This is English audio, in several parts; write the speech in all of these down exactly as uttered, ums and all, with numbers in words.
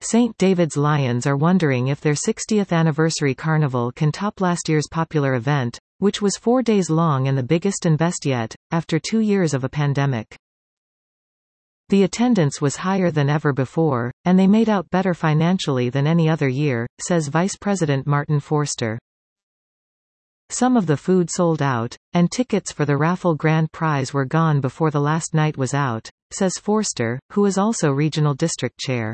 Saint David's Lions are wondering if their sixtieth anniversary carnival can top last year's popular event, which was four days long and the biggest and best yet, after two years of a pandemic. The attendance was higher than ever before, and they made out better financially than any other year, says Vice President Martin Forster. Some of the food sold out, and tickets for the raffle grand prize were gone before the last night was out, says Forster, who is also regional district chair.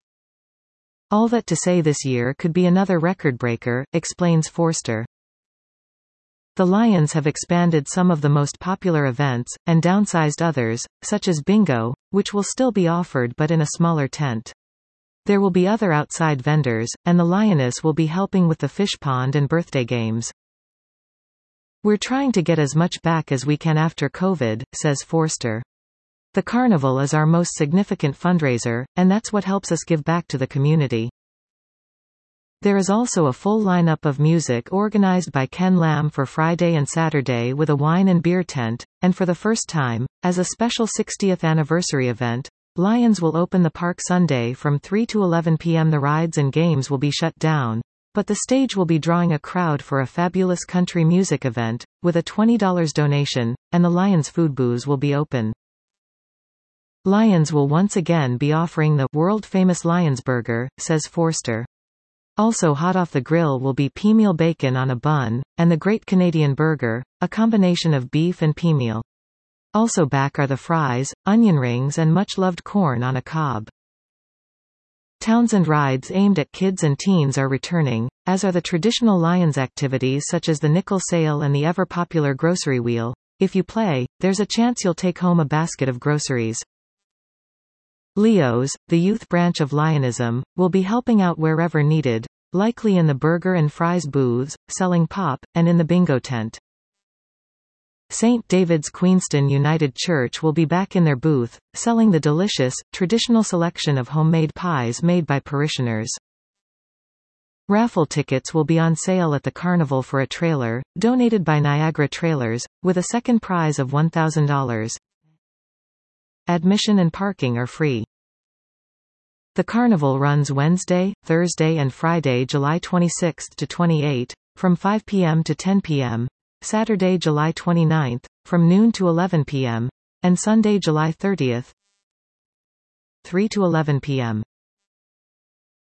All that to say this year could be another record breaker, explains Forster. The Lions have expanded some of the most popular events, and downsized others, such as bingo, which will still be offered but in a smaller tent. There will be other outside vendors, and the Lioness will be helping with the fish pond and birthday games. We're trying to get as much back as we can after COVID, says Forster. The carnival is our most significant fundraiser, and that's what helps us give back to the community. There is also a full lineup of music organized by Ken Lamb for Friday and Saturday with a wine and beer tent, and for the first time, as a special sixtieth anniversary event, Lions will open the park Sunday from three to eleven p m The rides and games will be shut down, but the stage will be drawing a crowd for a fabulous country music event, with a twenty dollar donation, and the Lions food booths will be open. Lions will once again be offering the world-famous Lions Burger, says Forster. Also hot off the grill will be peameal bacon on a bun, and the Great Canadian Burger, a combination of beef and peameal. Also back are the fries, onion rings and much-loved corn on a cob. Townsend rides aimed at kids and teens are returning, as are the traditional Lions activities such as the nickel sale and the ever-popular grocery wheel. If you play, there's a chance you'll take home a basket of groceries. Leo's, the youth branch of Lionism, will be helping out wherever needed, likely in the burger and fries booths, selling pop, and in the bingo tent. Saint David's Queenston United Church will be back in their booth, selling the delicious, traditional selection of homemade pies made by parishioners. Raffle tickets will be on sale at the carnival for a trailer, donated by Niagara Trailers, with a second prize of one thousand dollars. Admission and parking are free. The carnival runs Wednesday, Thursday and Friday, July twenty-sixth to twenty-eighth, from five p m to ten p m, Saturday, July twenty-ninth, from noon to eleven p m, and Sunday, July thirtieth, three to eleven p m